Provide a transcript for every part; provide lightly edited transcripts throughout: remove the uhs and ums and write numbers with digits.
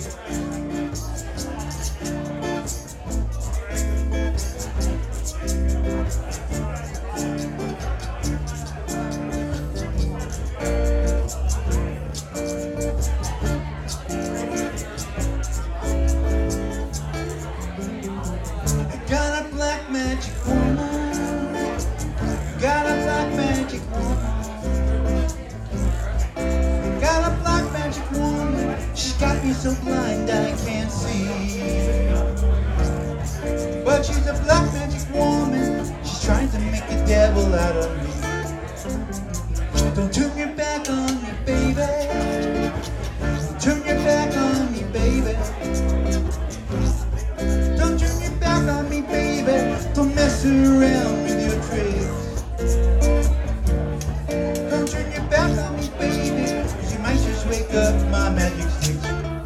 Got a black magic woman. Got a black magic woman. Got a black magic woman. She's got me so blind I can't see. But she's a black magic woman. She's trying to make a devil out of me. Don't turn your back on me, baby. Don't turn your back on me, baby. Don't turn your back on me, baby. Don't mess around with your tricks. Don't turn your back on me, baby. You might just wake up my magic sticks.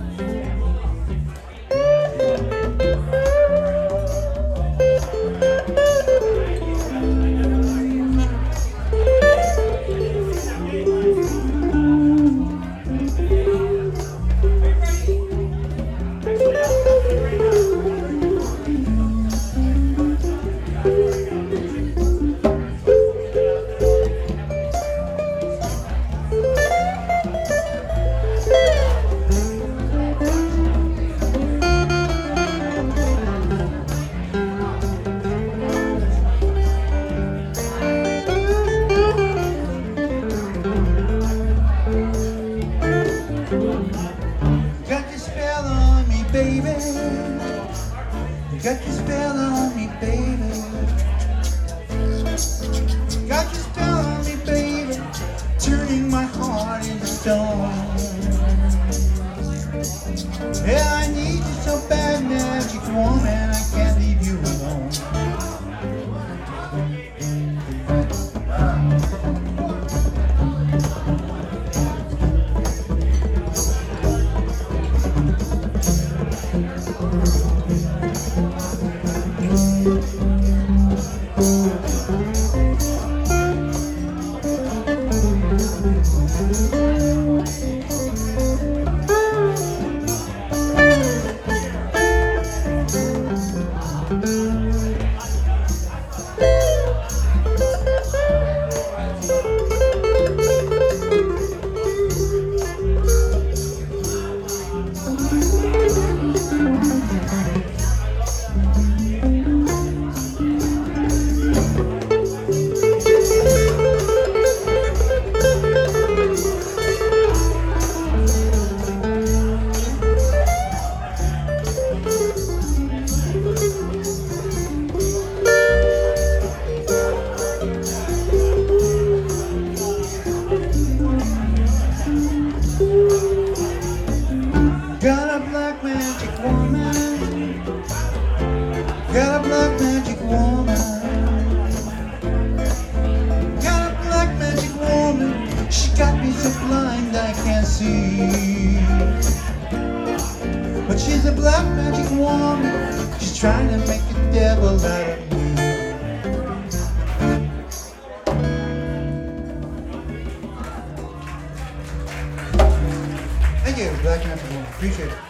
Baby, you got your spell on me, baby. Got your spell on me, baby, turning my heart into stone. Yeah, I need you so bad, magic woman, I can't leave you alone. Got a black magic woman. Got a black magic woman. Got a black magic woman. She got me so blind I can't see. But she's a black magic woman. She's trying to make a devil out of me. Thank you, Black Magic Woman. Appreciate it.